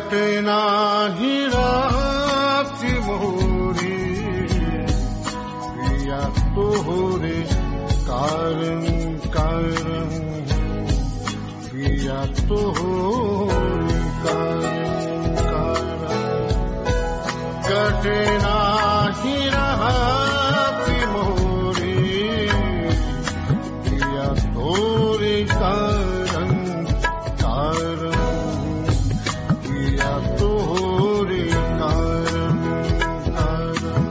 कटे नाही राति मोरी पिया तोहरे कारण कारण पिया तोहरे कारण कारण कटे नाही राति मोरी पिया तोहरे कारण कारण पिया तोहरे कारण कारण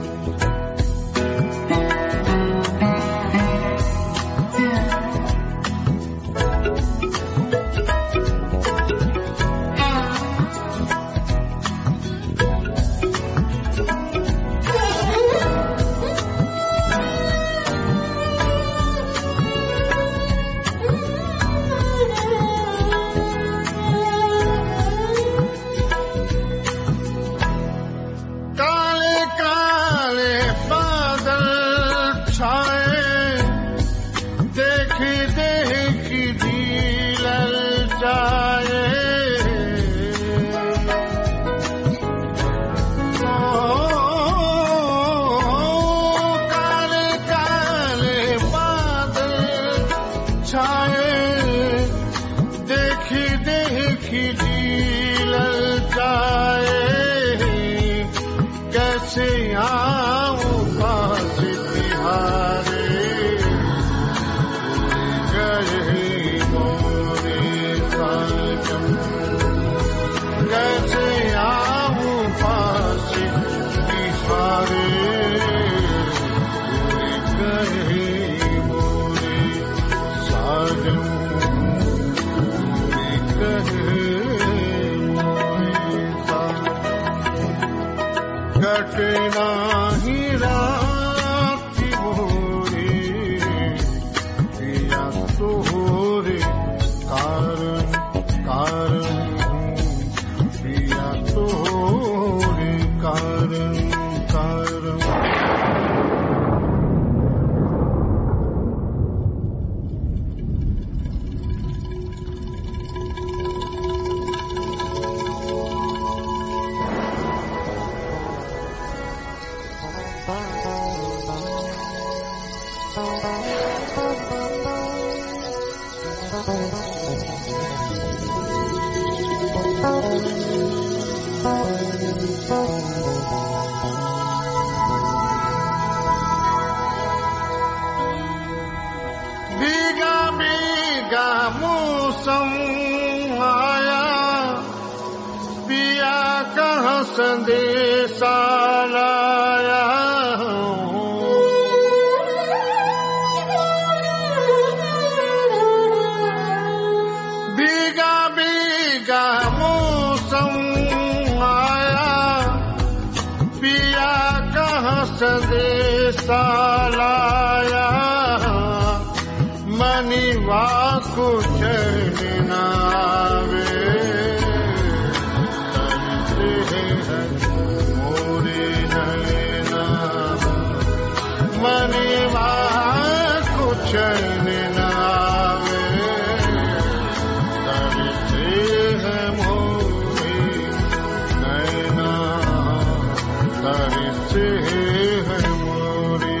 संदेशा लाया भीगा भीगा मौसम आया पिया कहाँ संदेशा लाया मनीवा को चैन आवे मनीवा कुछ नावे तरसे है मोरे नैना तरसे है मोरे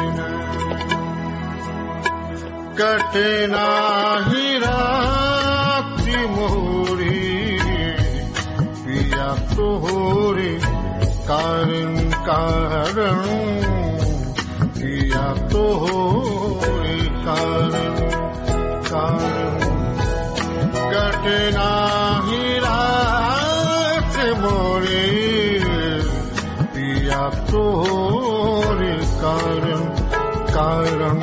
कटे नाही राति मोरी पिया तोहरे कारण कारण पिया तोहरे कारण कारण कटे नाही राति मोरी पिया तोहरे कारण कारण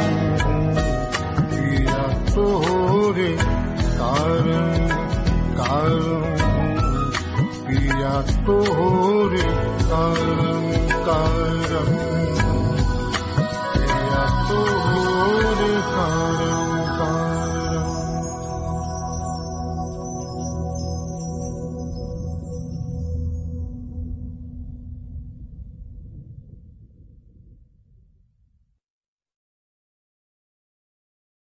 पिया तोहरे कारण कारण पिया तोहरे कारण कारण